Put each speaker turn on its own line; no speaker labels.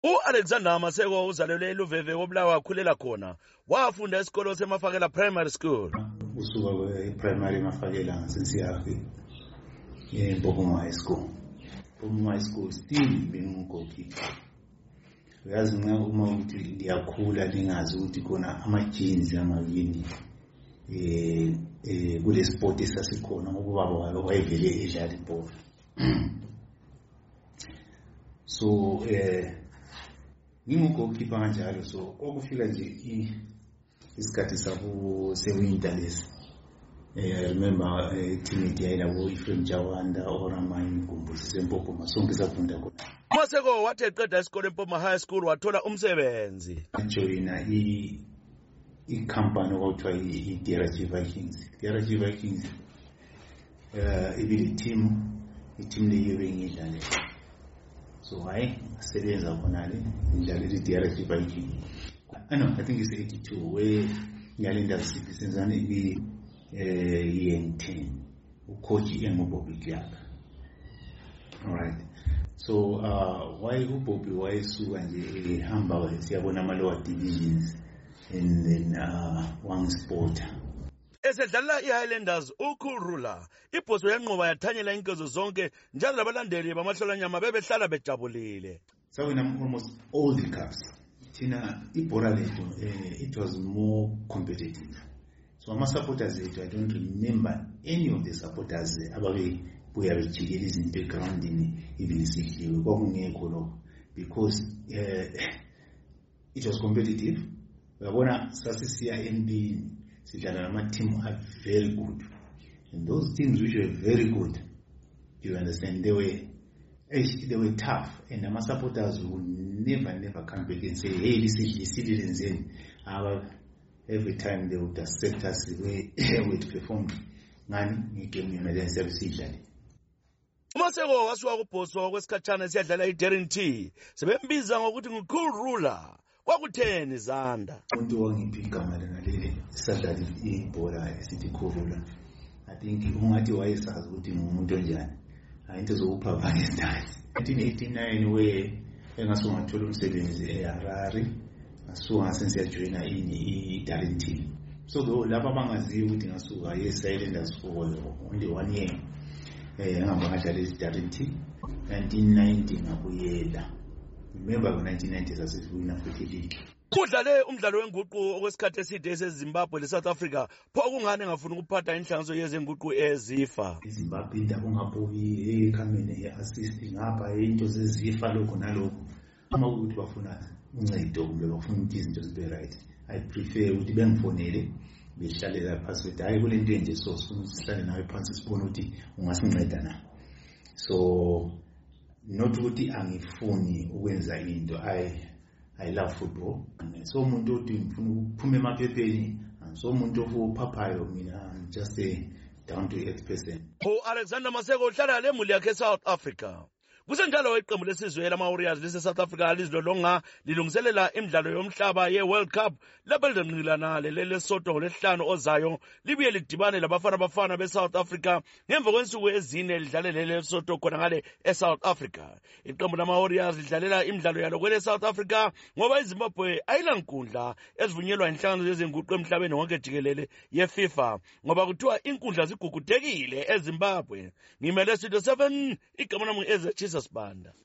U-Alexander Maseko uzalelwe eLuveve koBulawayo wakhulela khona. Wafunda esikolo seMafakela Primary School.
Usuka e-primary eMafakela ngasensiyafi eMpophoma High School. EMpophoma High School still bengu-goalkeeper. Uyazi uma ukuthi ndiyakhula ningazi ukuthi khona ama-genes amabili kule sport esasikhona ngoba baba wayevele edlala ibhola. So ngingu-goalkeeper kanjalo, so okufika nje isikhathi sabo se-winter lesi. I remember team yayilabo Ephraim Jawanda, Oramani, Gumbusi seMpophoma, sonke safunda khona.
Maseko wathi eqeda isikole eMpophoma High School wathola umsebenzi.
Joina i-company okuthiwa i-DRG Vikings. DRG Vikings ibile i-team leyo bengidlalela. So hayi sebenza khonale ngidlalela i-DRG Vikings. I think it's 82 where ngiyalinda sisenzana i-10 ucoach enguBobby Clark. All right. So why uBobby wayesuka nje ehamba siyabona ama-lower divisions and then wangisport.
Esedlala i-Highlanders uCool Ruler ibhoso yanqoba yathanyela inkezo zonke njalo labalandeli bamahlolanyama bebehlala bejabulile.
So we almost all the cups. Tina ibhola lethu it was more competitive. So ama-supporters ethu, I don't remember any of the supporters ababebuya bejikela izinto egrawundini ibisidliwe kwakungekho lokho because it was competitive. Uyabona sasisiya empini sidlala nama-team are very good, and those teams which were very good, you understand, they were tough, and ama-supporters would never come back and say, hey, this is in every time they would accept us the way we performed. Ngani ngigame emergency service.
Maseko wasuka kubhoso kwesikhatshana siyadlala iDarrenty sebembiza ngokuthi nguCool Ruler. Kwakutheni Zanda?
Umuntu wangiphi igama lenaleli sadlala ibhola esithi Cool Ruler. I think ungathi wayesazi ukuthi ngumuntu onjani. Into zokupha ngesikhathi. 1989 we engasuka ngathola umsebenzi eHarare. Ngasuka sensiyajoina iDarrenty. So laba abangaziyo ukuthi ngasuka ye-Highlanders for only 1 year. Ngihamba ngadlala iDarrenty 1990 ngabuyela. Remember 1990 sasiwina futhi league.
Kudlale umdlalo wenguqu okwesikhathi eside eseZimbabwe leSouth Africa. Pho kungani ngafuna ukuphatha inhlanganiso yezenguqu eZIFA?
iZimbabwe indawo ungabuyi ekhamene assist ngapha into zeZIFA lokho nalokho. Uma ukuthi bafuna uncedo kumbe bafuna ukuthi izinto zibe right, I prefer ukuthi bengifonele behlalela phansi bethi hayi kule nto nje so sifuna sihlale nawe phansi sibone ukuthi ungasinceda na. So not ukuthi angifuni ukwenza into, I love football. So umuntu othi ngifuna ukuphuma emaphepheni, so umuntu ophaphayo mina, I'm just a down to earth person.
Alexander Maseko uhlala lemuli yakhe eSouth Africa. Kusenjalo iqembu lesizwe lama-Warriors lise-South Africa lizilolonga lilungiselela imidlalo yomhlaba ye-World Cup lapho lizonqilana leLesotho ngolesihlanu ozayo libuye lidibane labafana be-South Africa ngemva kwensuku ezine lidlale leLesotho khona ngale eSouth Africa. Iqembu lama-Warriors lidlalela imidlalo yalo kwele-South Africa ngoba iZimbabwe ayilankundla ezivunyelwa inhlangano yezenguqu emhlabeni wonke jikelele yeFIFA ngoba kuthiwa inkundla zigugutekile eZimbabwe. Ngimele Studio 7 igama lami Jesus Banda.